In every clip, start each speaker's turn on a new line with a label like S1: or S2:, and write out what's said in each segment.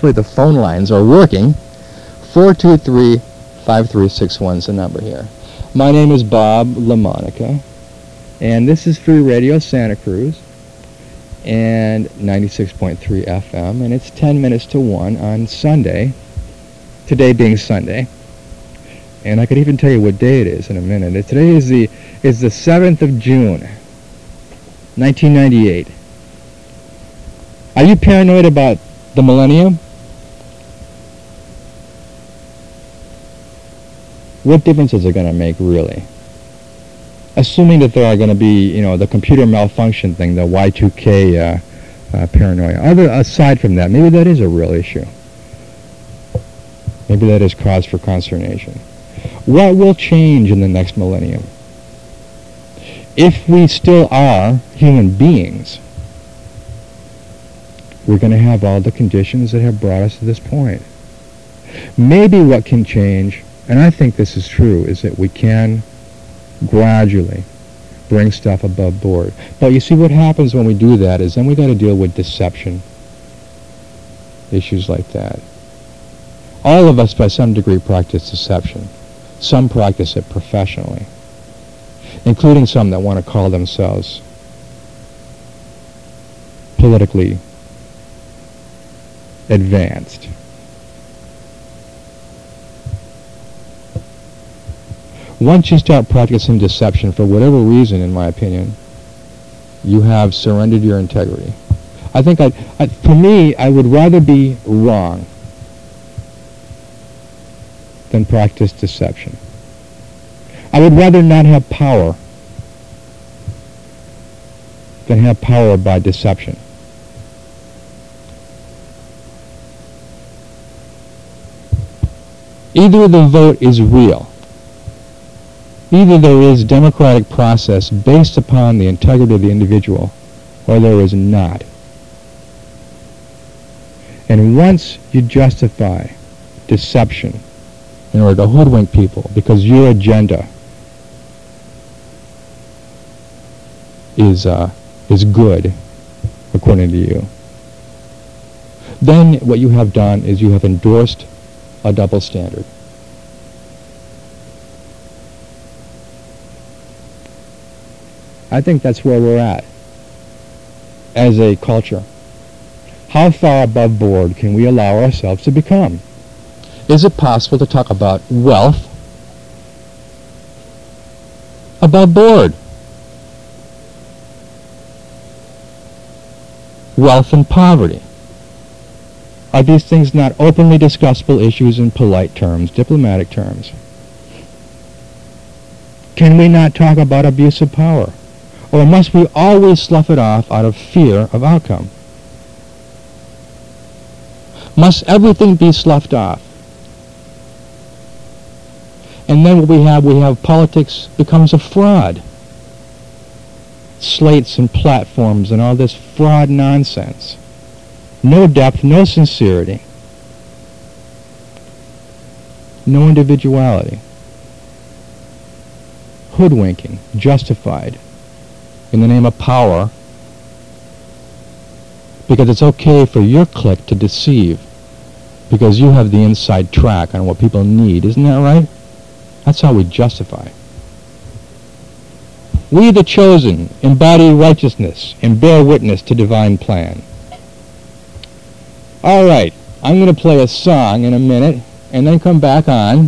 S1: hopefully the phone lines are working. 423-5361 is the number here. My name is Bob LaMonica, and this is Free Radio Santa Cruz, and 96.3 FM, and it's 10 minutes to 1 on Sunday, today being Sunday. And I could even tell you what day it is in a minute. Today is the 7th of June, 1998. Are you paranoid about the millennium? What difference is it going to make, really? Assuming that there are going to be, the computer malfunction thing, the Y2K paranoia. Aside from that, maybe that is a real issue. Maybe that is cause for consternation. What will change in the next millennium? If we still are human beings, we're going to have all the conditions that have brought us to this point. Maybe what can change, and I think this is true, is that we can gradually bring stuff above board. But you see, what happens when we do that is then we got to deal with deception, issues like that. All of us, by some degree, practice deception. Some practice it professionally, including some that want to call themselves politically advanced. Once you start practicing deception, for whatever reason, in my opinion, you have surrendered your integrity. I think, for me, I would rather be wrong than practice deception. I would rather not have power than have power by deception. Either the vote is real, either there is democratic process based upon the integrity of the individual, or there is not. And once you justify deception in order to hoodwink people because your agenda is good, according to you, then what you have done is you have endorsed a double standard. I think that's where we're at as a culture. How far above board can we allow ourselves to become? Is it possible to talk about wealth above board? Wealth and poverty. Are these things not openly discussable issues in polite terms, diplomatic terms? Can we not talk about abuse of power? Or must we always slough it off out of fear of outcome? Must everything be sloughed off? And then what we have politics becomes a fraud. Slates and platforms and all this fraud nonsense. No depth, no sincerity. No individuality. Hoodwinking, justified in the name of power, because it's okay for your clique to deceive because you have the inside track on what people need. Isn't that right? That's how we justify. We, the chosen, embody righteousness and bear witness to divine plan. All right, I'm going to play a song in a minute and then come back on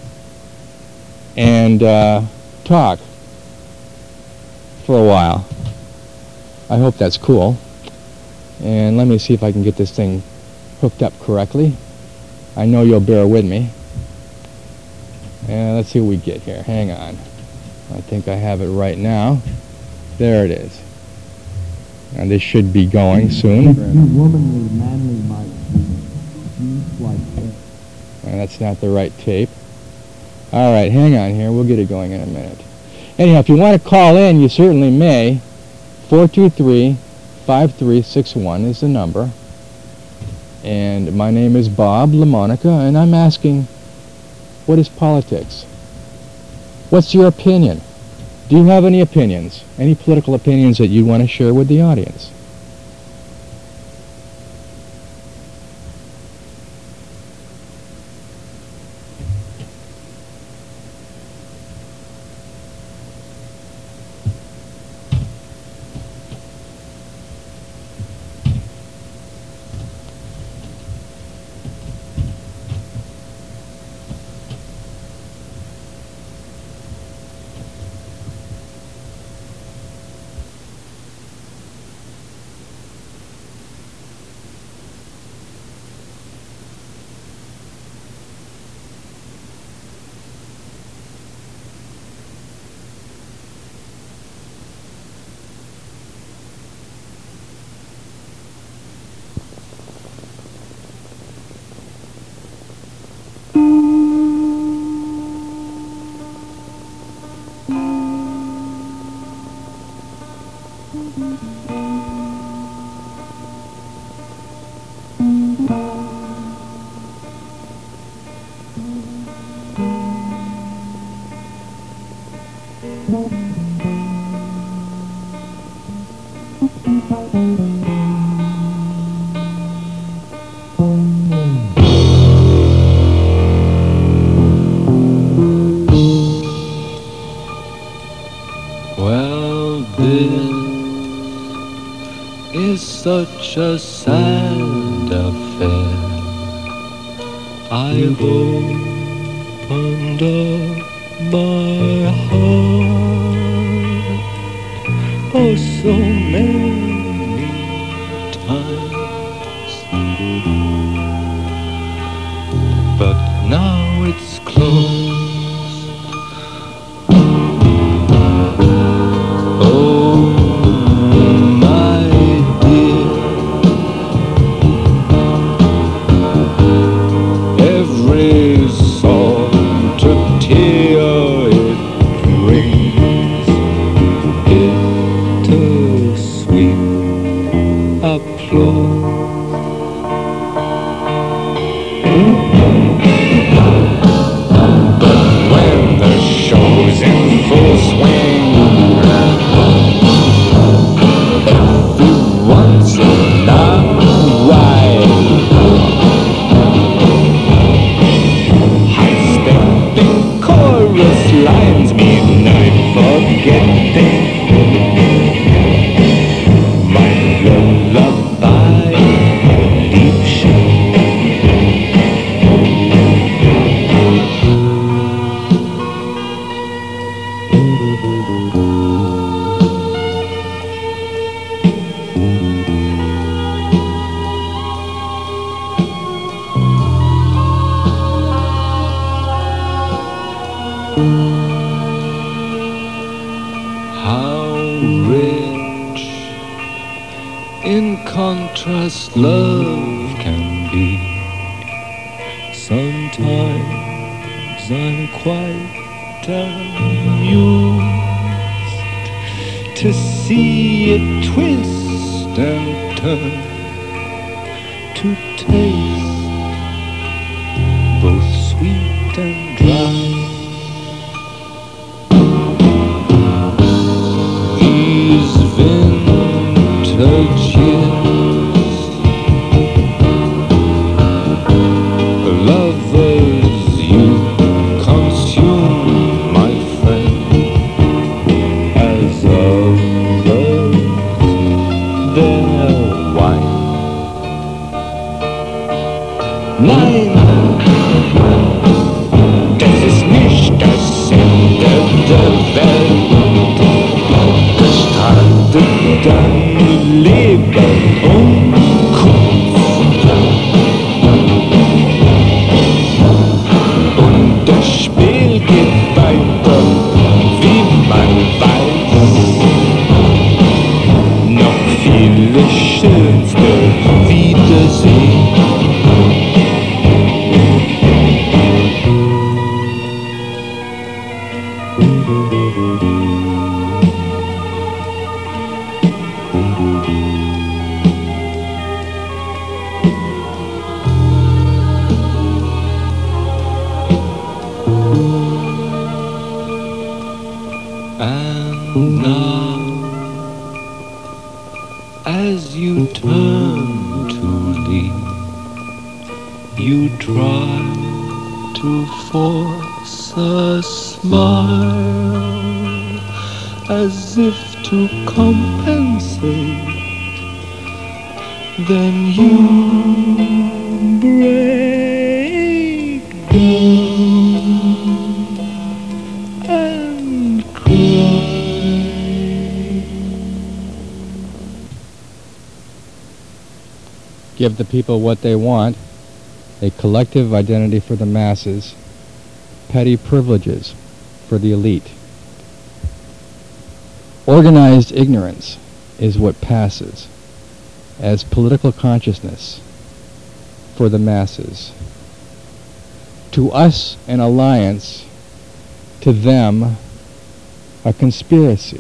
S1: and talk for a while. I hope that's cool. And let me see if I can get this thing hooked up correctly. I know you'll bear with me. And let's see what we get here. Hang on. I think I have it right now. There it is. And this should be going soon.
S2: Womanly, manly might be like this.
S1: And that's not the right tape. All right, hang on here. We'll get it going in a minute. Anyhow, if you want to call in, you certainly may. 423-5361 is the number. And my name is Bob LaMonica, and I'm asking, what is politics? What's your opinion? Do you have any opinions? Any political opinions that you want to share with the audience? such a sad affair. I've opened up my heart, oh, so many times, but now it's closed. Contrast love can be. Sometimes I'm quite amused to see it twist and turn, to taste both sweet and dry. These vintage years, and now, as you turn to leave, you try to force a smile, as if to compensate. Then you break down and cry. Give the people what they want, a collective identity for the masses, petty privileges for the elite. Organized ignorance is what passes as political consciousness for the masses. To us, an alliance; to them, a conspiracy.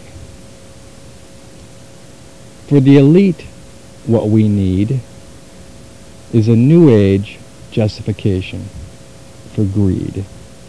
S1: For the elite, what we need is a new age justification for greed.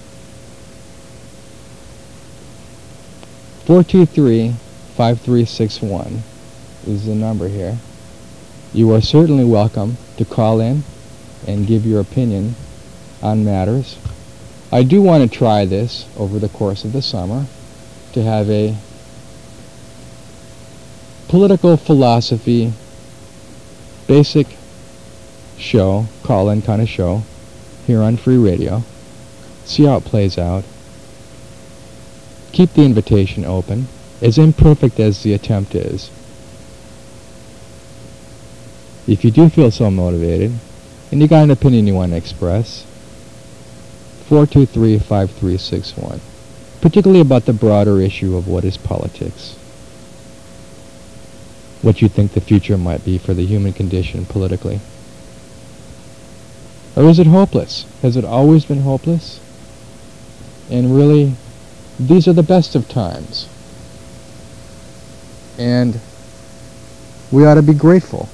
S1: 423-5361 is the number here. You are certainly welcome to call in and give your opinion on matters. I do want to try this over the course of the summer, to have a political philosophy basic show, call-in kind of show, here on Free Radio. See how it plays out. Keep the invitation open, as imperfect as the attempt is. If you do feel so motivated, and you got an opinion you want to express, 423-5361, particularly about the broader issue of what is politics, what you think the future might be for the human condition politically. Or is it hopeless? Has it always been hopeless? And really, these are the best of times. And we ought to be grateful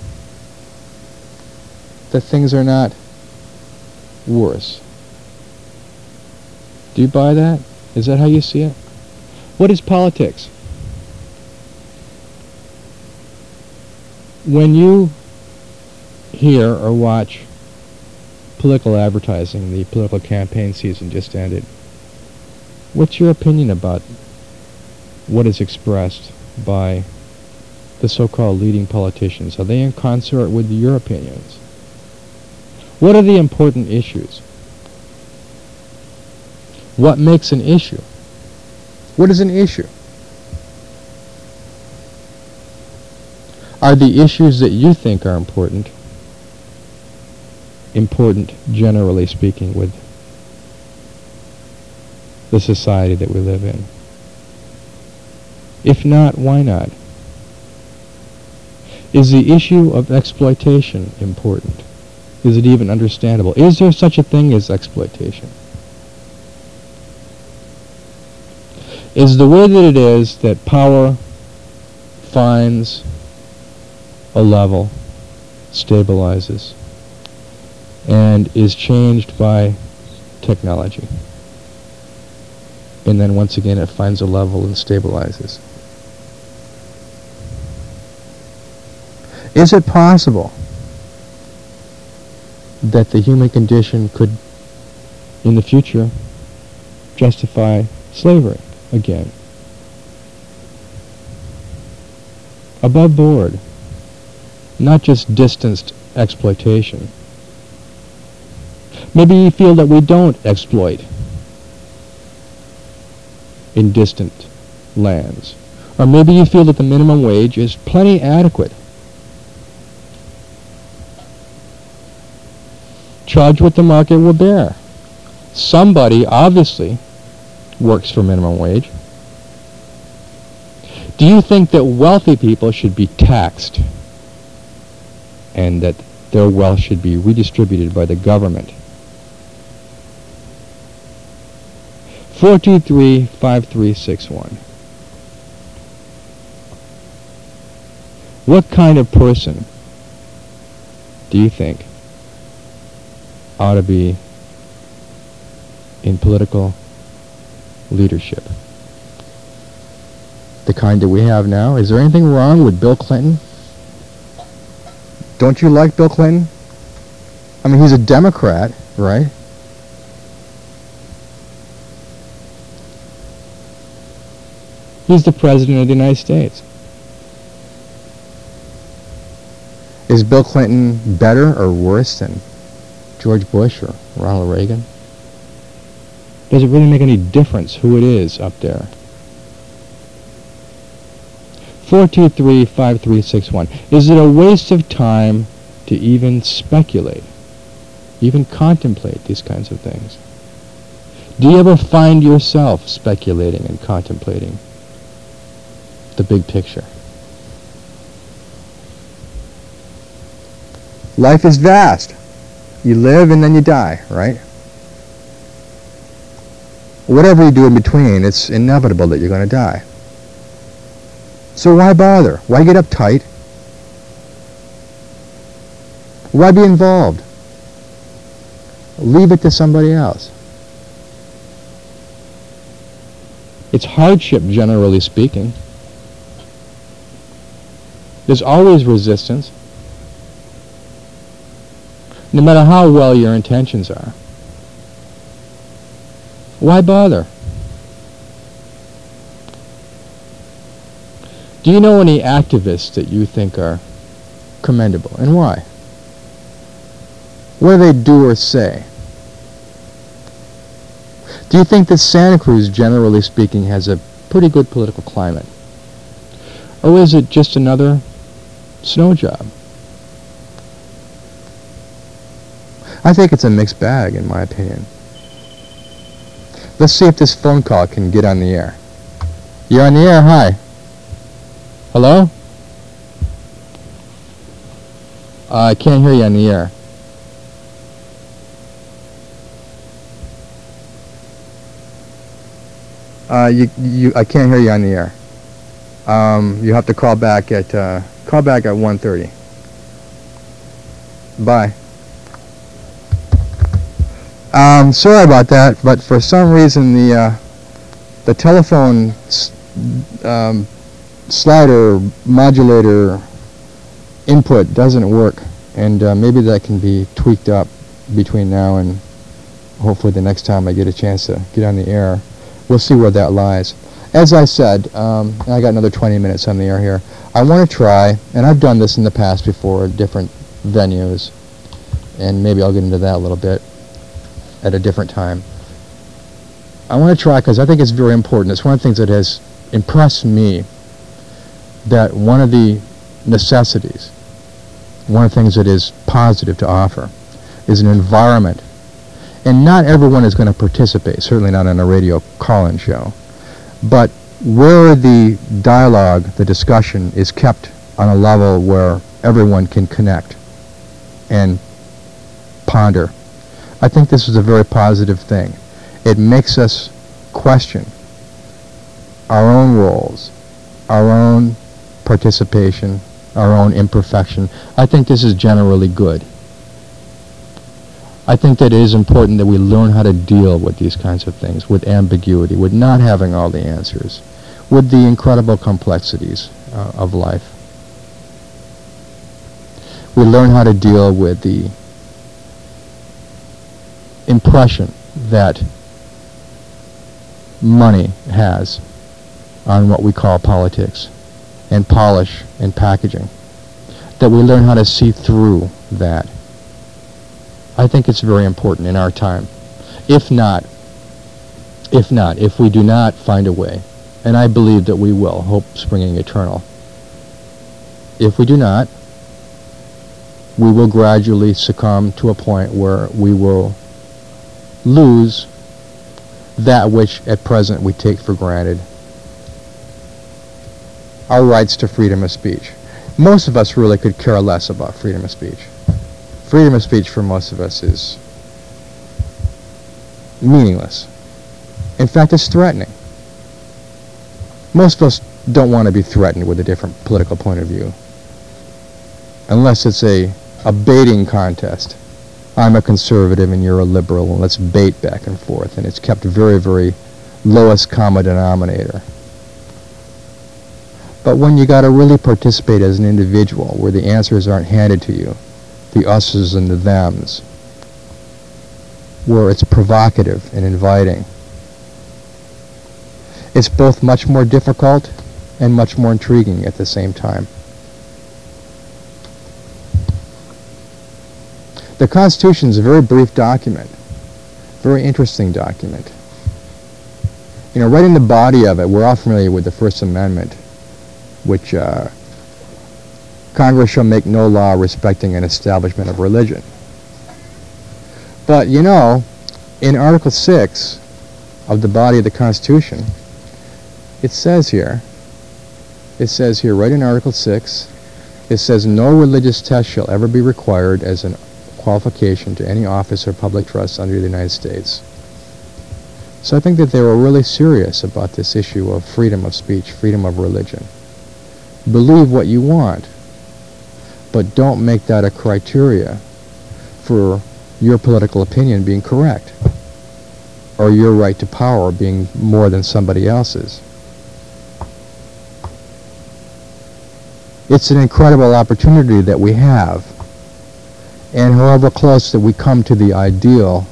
S1: that things are not worse. Do you buy that? Is that how you see it? What is politics? When you hear or watch political advertising, the political campaign season just ended, what's your opinion about what is expressed by the so-called leading politicians? Are they in concert with your opinions? What are the important issues? What makes an issue? What is an issue? Are the issues that you think are important generally speaking with the society that we live in? If not, why not? Is the issue of exploitation important? Is it even understandable? Is there such a thing as exploitation? Is the way that it is that power finds a level, stabilizes, and is changed by technology, and then once again it finds a level and stabilizes? Is it possible that the human condition could, in the future, justify slavery again? Above board, not just distanced exploitation. Maybe you feel that we don't exploit in distant lands. Or maybe you feel that the minimum wage is plenty adequate. Charge what the market will bear. Somebody obviously works for minimum wage. Do you think that wealthy people should be taxed and that their wealth should be redistributed by the government? 423-5361. What kind of person do you think ought to be in political leadership? The kind that we have now? Is there anything wrong with Bill Clinton? Don't you like Bill Clinton? I mean, he's a Democrat, right? He's the President of the United States. Is Bill Clinton better or worse than George Bush or Ronald Reagan? Does it really make any difference who it is up there? 423-5361. Is it a waste of time to even speculate, even contemplate these kinds of things? Do you ever find yourself speculating and contemplating the big picture? Life is vast. You live and then you die, right? Whatever you do in between, it's inevitable that you're going to die. So why bother? Why get uptight? Why be involved? Leave it to somebody else. It's hardship, generally speaking. There's always resistance, no matter how well your intentions are. Why bother? Do you know any activists that you think are commendable. And why? What do they do or say? Do you think that Santa Cruz, generally speaking, has a pretty good political climate? Or is it just another snow job? I think it's a mixed bag, in my opinion. Let's see if this phone call can get on the air. You're on the air, hi. Hello? I can't hear you on the air. I can't hear you on the air. You have to call back at 1:30. Bye. Sorry about that, but for some reason the telephone slider modulator input doesn't work, and maybe that can be tweaked up between now and hopefully the next time I get a chance to get on the air. We'll see where that lies. As I said, I got another 20 minutes on the air here. I want to try, and I've done this in the past before at different venues, and maybe I'll get into that a little bit at a different time. I want to try because I think it's very important. It's one of the things that has impressed me, that one of the necessities, one of the things that is positive to offer, is an environment. And not everyone is going to participate, certainly not on a radio call-in show, but where the dialogue, the discussion, is kept on a level where everyone can connect and ponder. I think this is a very positive thing. It makes us question our own roles, our own participation, our own imperfection. I think this is generally good. I think that it is important that we learn how to deal with these kinds of things, with ambiguity, with not having all the answers, with the incredible complexities of life. We learn how to deal with the impression that money has on what we call politics and polish and packaging, that we learn how to see through that. I think it's very important in our time. If we do not find a way, and I believe that we will, hope springing eternal, if we do not, we will gradually succumb to a point where we will lose that which at present we take for granted, our rights to freedom of speech. Most of us really could care less about freedom of speech. Freedom of speech for most of us is meaningless. In fact, it's threatening. Most of us don't want to be threatened with a different political point of view, unless it's a baiting contest. I'm a conservative and you're a liberal, and let's bait back and forth, and it's kept very, very lowest common denominator. But when you got to really participate as an individual, where the answers aren't handed to you, the us's and the them's, where it's provocative and inviting, it's both much more difficult and much more intriguing at the same time. The Constitution is a very brief document, very interesting document. You know, right in the body of it, we're all familiar with the First Amendment, which Congress shall make no law respecting an establishment of religion. But, you know, in Article 6 of the body of the Constitution, it says here right in Article 6, it says, no religious test shall ever be required as a qualification to any office or public trust under the United States. So I think that they were really serious about this issue of freedom of speech, freedom of religion. Believe what you want, but don't make that a criteria for your political opinion being correct, or your right to power being more than somebody else's. It's an incredible opportunity that we have, and however close that we come to the ideal,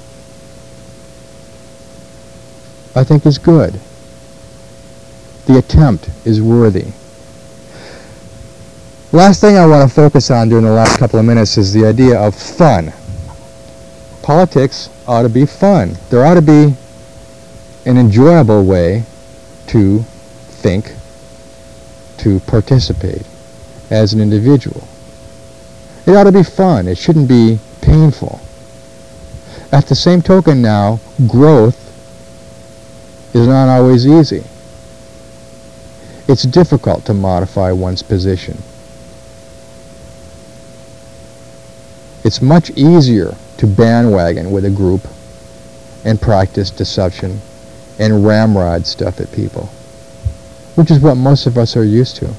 S1: I think is good. The attempt is worthy. Last thing I want to focus on during the last couple of minutes is the idea of fun. Politics ought to be fun. There ought to be an enjoyable way to think, to participate as an individual. It ought to be fun. It shouldn't be painful. At the same token now, growth is not always easy. It's difficult to modify one's position. It's much easier to bandwagon with a group and practice deception and ramrod stuff at people, which is what most of us are used to.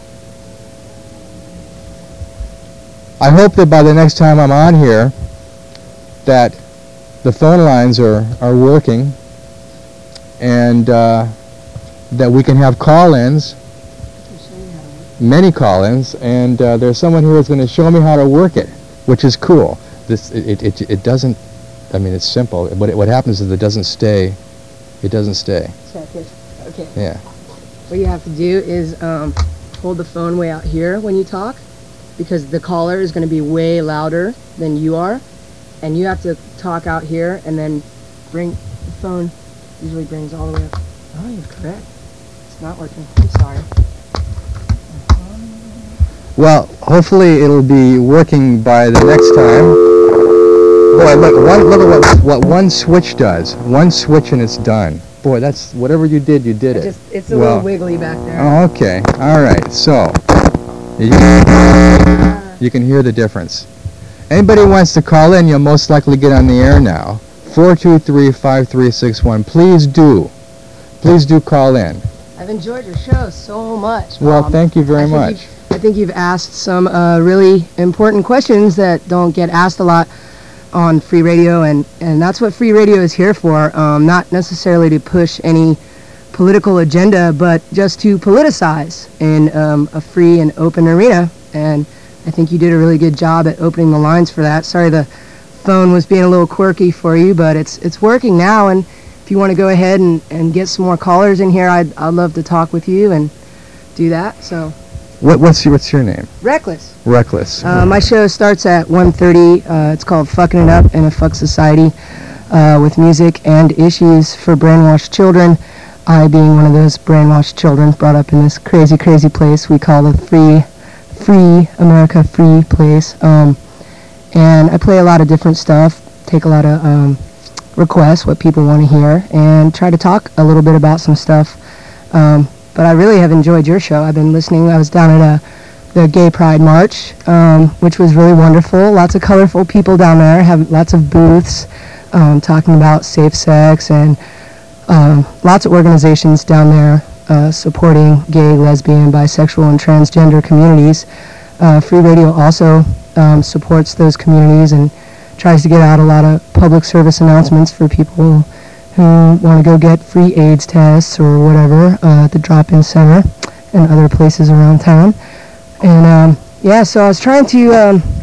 S1: I hope that by the next time I'm on here that the phone lines are working and that we can have call-ins, many call-ins, and there's someone here who's going to show me how to work it, which is cool. It doesn't, I mean, it's simple. What happens is it doesn't stay. It doesn't stay.
S3: Check it. Okay.
S1: Yeah.
S3: What you have to do is hold the phone way out here when you talk, because the caller is going to be way louder than you are, and you have to talk out here and then bring the phone. Usually brings all the way up. Oh, you're correct. It's not working. I'm sorry.
S1: Well, hopefully it'll be working by the next time. Boy, look at what one switch does. One switch and it's done. Boy, that's whatever you did it.
S3: It's a little wiggly back there.
S1: Oh, okay. All right. So you can hear the difference. Anybody who wants to call in, you'll most likely get on the air now. 423-5361. Please do call in.
S3: I've enjoyed your show so much, Bob.
S1: Well, thank you very much.
S3: I think you've asked some really important questions that don't get asked a lot on free radio, and that's what free radio is here for. Not necessarily to push any political agenda, but just to politicize in a free and open arena. And I think you did a really good job at opening the lines for that. Sorry the phone was being a little quirky for you, but it's working now. And if you want to go ahead and get some more callers in here, I'd love to talk with you and do that. So.
S1: What's your name?
S3: Reckless.
S1: Reckless.
S3: My show starts at 1:30. It's called Fucking It Up in a Fuck Society, with music and issues for brainwashed children. I being one of those brainwashed children brought up in this crazy, crazy place we call the free America free place. And I play a lot of different stuff, take a lot of requests, what people want to hear, and try to talk a little bit about some stuff. But I really have enjoyed your show. I've been listening. I was down at the Gay Pride March, which was really wonderful. Lots of colorful people down there, have lots of booths talking about safe sex, and lots of organizations down there supporting gay, lesbian, bisexual, and transgender communities. Free Radio also supports those communities and tries to get out a lot of public service announcements for people who want to go get free AIDS tests or whatever at the drop-in center and other places around town. And yeah, so I was trying to,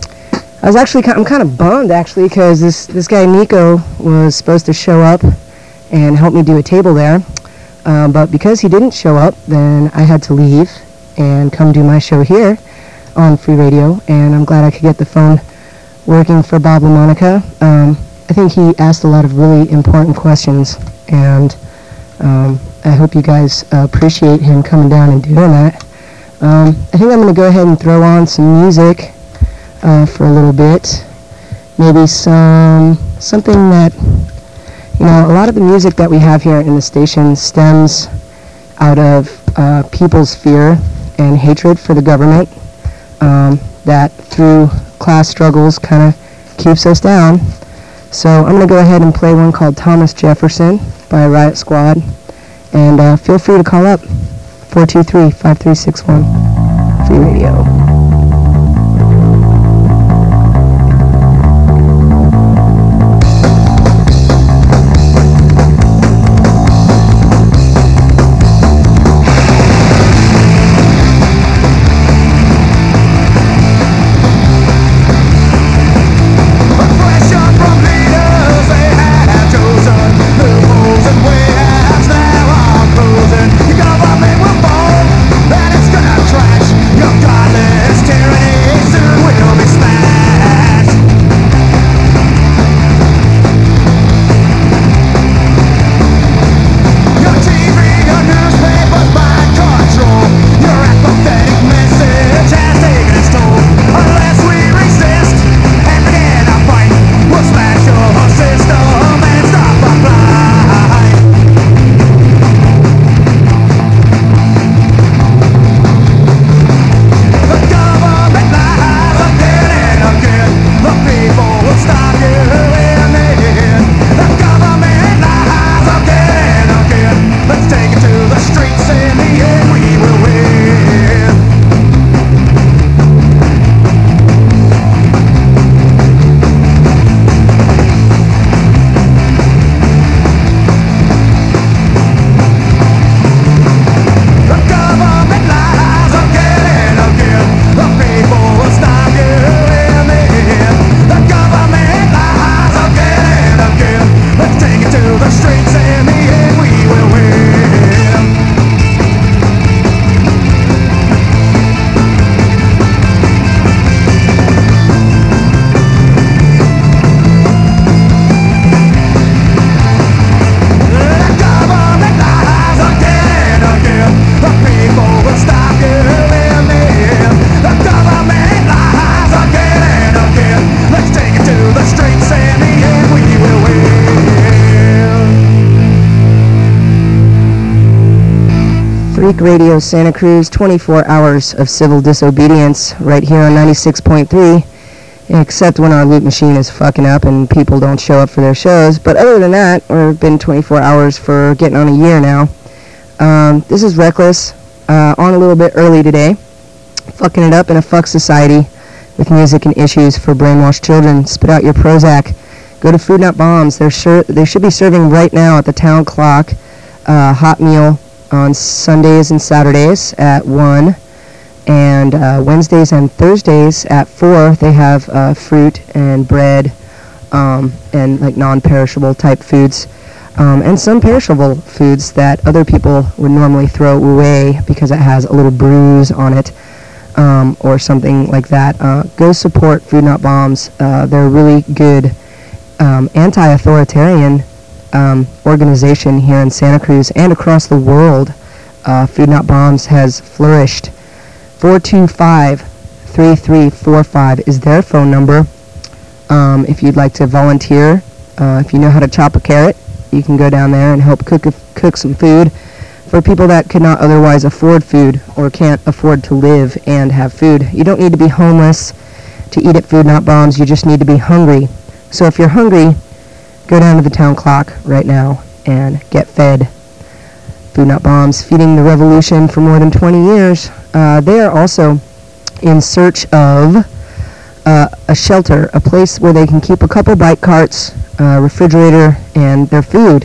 S3: I'm kind of bummed actually, because this guy Nico was supposed to show up and help me do a table there. But because he didn't show up, then I had to leave and come do my show here on Free Radio. And I'm glad I could get the phone working for Bob LaMonica. I think he asked a lot of really important questions, and I hope you guys appreciate him coming down and doing that. I think I'm going to go ahead and throw on some music for a little bit. Maybe something that, a lot of the music that we have here in the station stems out of people's fear and hatred for the government that through class struggles kind of keeps us down. So I'm going to go ahead and play one called Thomas Jefferson by Riot Squad. And feel free to call up, 423-5361, Free Radio.
S4: Then it's gonna crash. Your godly
S3: Public Radio Santa Cruz, 24 hours of civil disobedience right here on 96.3, except when our loop machine is fucking up and people don't show up for their shows. But other than that, we've been 24 hours for getting on a year now. This is Reckless, on a little bit early today, fucking it up in a fuck society with music and issues for brainwashed children. Spit out your Prozac. Go to Food Not Bombs. They should be serving right now at the town clock hot meal on Sundays and Saturdays at 1, and Wednesdays and Thursdays at 4. They have fruit and bread and like non-perishable type foods, and some perishable foods that other people would normally throw away because it has a little bruise on it, or something like that. Go support Food Not Bombs. They're a really good anti-authoritarian organization here in Santa Cruz and across the world. Food Not Bombs has flourished. 425-3345 is their phone number. If you'd like to volunteer, if you know how to chop a carrot, you can go down there and help cook some food for people that could not otherwise afford food or can't afford to live and have food. You don't need to be homeless to eat at Food Not Bombs. You just need to be hungry. So if you're hungry, go down to the town clock right now and get fed. Food Not Bombs, feeding the revolution for more than 20 years. They are also in search of a shelter, a place where they can keep a couple bike carts, refrigerator, and their food.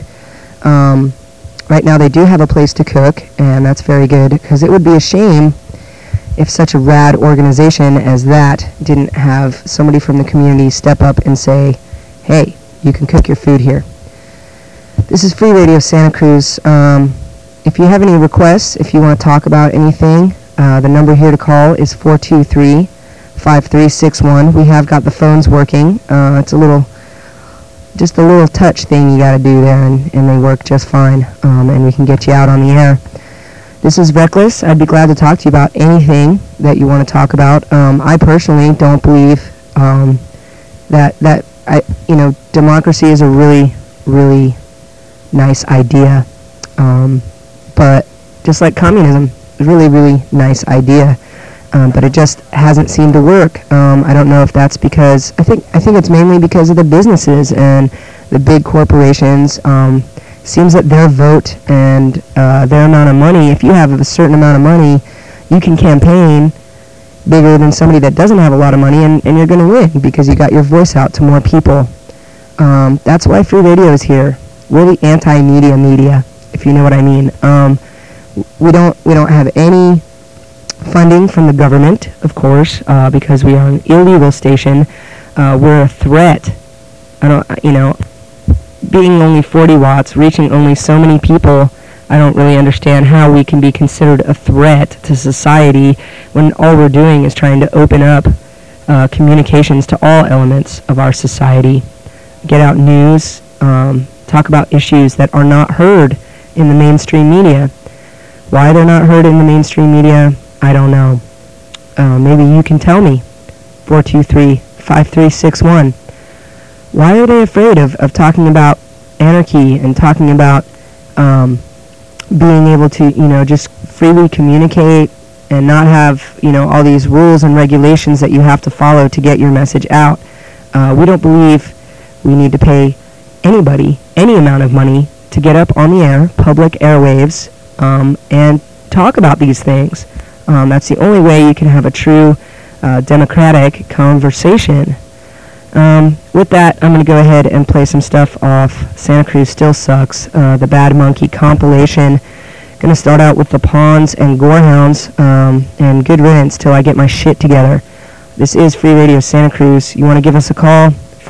S3: Right now they do have a place to cook, and that's very good, because it would be a shame if such a rad organization as that didn't have somebody from the community step up and say, hey, you can cook your food here. This is Free Radio Santa Cruz. If you have any requests, if you want to talk about anything, the number here to call is 423-5361. We have got the phones working. It's just a little touch thing you got to do there, and they work just fine, and we can get you out on the air. This is Reckless. I'd be glad to talk to you about anything that you want to talk about. I personally don't believe that democracy is a really, really nice idea. But just like communism, a really, really nice idea. But it just hasn't seemed to work. I don't know if that's because I think it's mainly because of the businesses and the big corporations. Seems that their vote and their amount of money, if you have a certain amount of money, you can campaign bigger than somebody that doesn't have a lot of money, and you're going to win because you got your voice out to more people. That's why Free Radio is here. Really anti-media, if you know what I mean. We don't have any funding from the government, of course, because we are an illegal station. We're a threat. Being only 40 watts, reaching only so many people, I don't really understand how we can be considered a threat to society when all we're doing is trying to open up communications to all elements of our society. Get out news, talk about issues that are not heard in the mainstream media. Why they're not heard in the mainstream media, I don't know. Maybe you can tell me. 423-5361. Why are they afraid of talking about anarchy and talking about being able to, just freely communicate and not have, all these rules and regulations that you have to follow to get your message out? We don't believe we need to pay anybody any amount of money to get up on the air, public airwaves, and talk about these things. That's the only way you can have a true democratic conversation. With that, I'm going to go ahead and play some stuff off Santa Cruz Still Sucks, the Bad Monkey compilation. Going to start out with the Pawns and Gorehounds, and good riddance till I get my shit together. This is Free Radio Santa Cruz. You want to give us a call?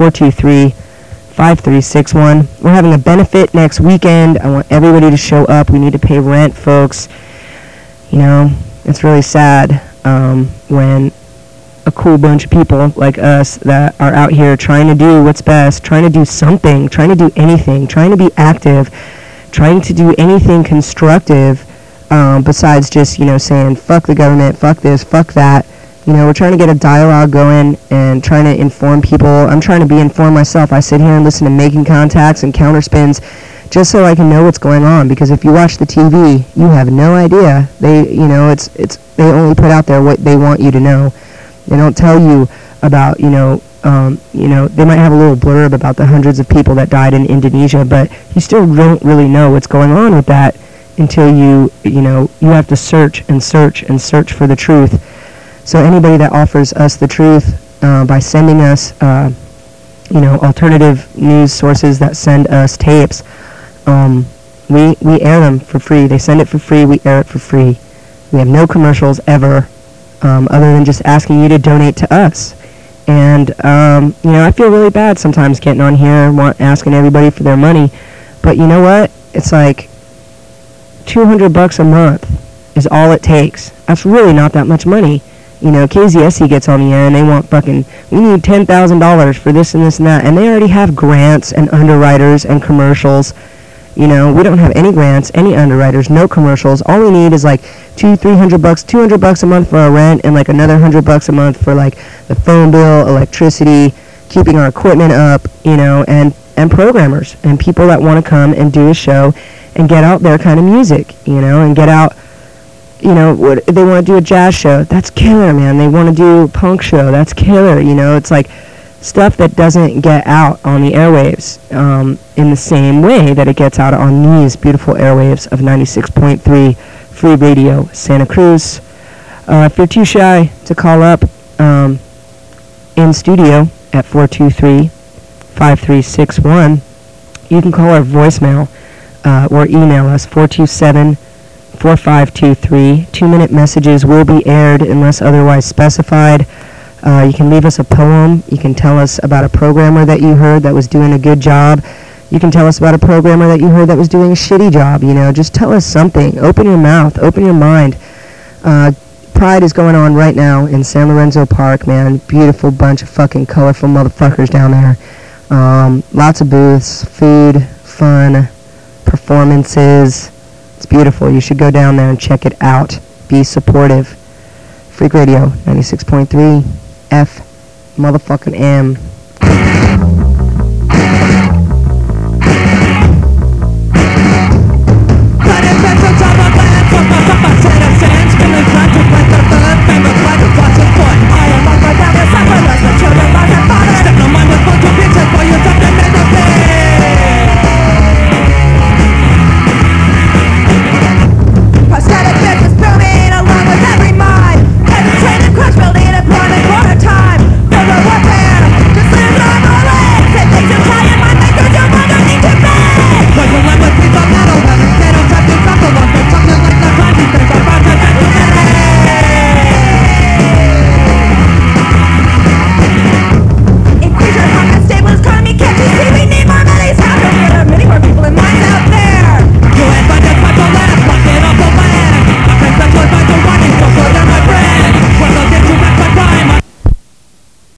S3: 423-5361. We're having a benefit next weekend. I want everybody to show up. We need to pay rent, folks. It's really sad when a cool bunch of people like us that are out here trying to do what's best, trying to do something, trying to do anything, trying to be active, trying to do anything constructive besides just, saying, fuck the government, fuck this, fuck that. We're trying to get a dialogue going and trying to inform people. I'm trying to be informed myself. I sit here and listen to Making Contacts and Counterspins just so I can know what's going on. Because if you watch the TV, you have no idea. They, they only put out there what they want you to know. They don't tell you about, they might have a little blurb about the hundreds of people that died in Indonesia, but you still don't really know what's going on with that until you have to search and search and search for the truth. So anybody that offers us the truth by sending us, alternative news sources that send us tapes, we air them for free. They send it for free. We air it for free. We have no commercials ever, other than just asking you to donate to us. And I feel really bad sometimes getting on here and asking everybody for their money. But you know what? It's like $200 a month is all it takes. That's really not that much money. KZSE gets on the air and they want we need $10,000 for this and this and that. And they already have grants and underwriters and commercials. We don't have any grants, any underwriters, no commercials. All we need is like $200 a month for our rent, and like another $100 a month for like the phone bill, electricity, keeping our equipment up, and programmers and people that want to come and do a show and get out their kind of music, and get out, what they want to do a jazz show. That's killer, man. They want to do a punk show. That's killer. It's like stuff that doesn't get out on the airwaves in the same way that it gets out on these beautiful airwaves of 96.3 Free Radio Santa Cruz. If you're too shy to call up in studio at 423-5361, you can call our voicemail or email us 427-4523. 2-minute messages will be aired unless otherwise specified. You can leave us a poem. You can tell us about a programmer that you heard that was doing a good job. You can tell us about a programmer that you heard that was doing a shitty job. Just tell us something. Open your mouth. Open your mind. Pride is going on right now in San Lorenzo Park, man. Beautiful bunch of fucking colorful motherfuckers down there. Lots of booths, food, fun, performances. It's beautiful. You should go down there and check it out. Be supportive. Freak Radio 96.3 F motherfucking M.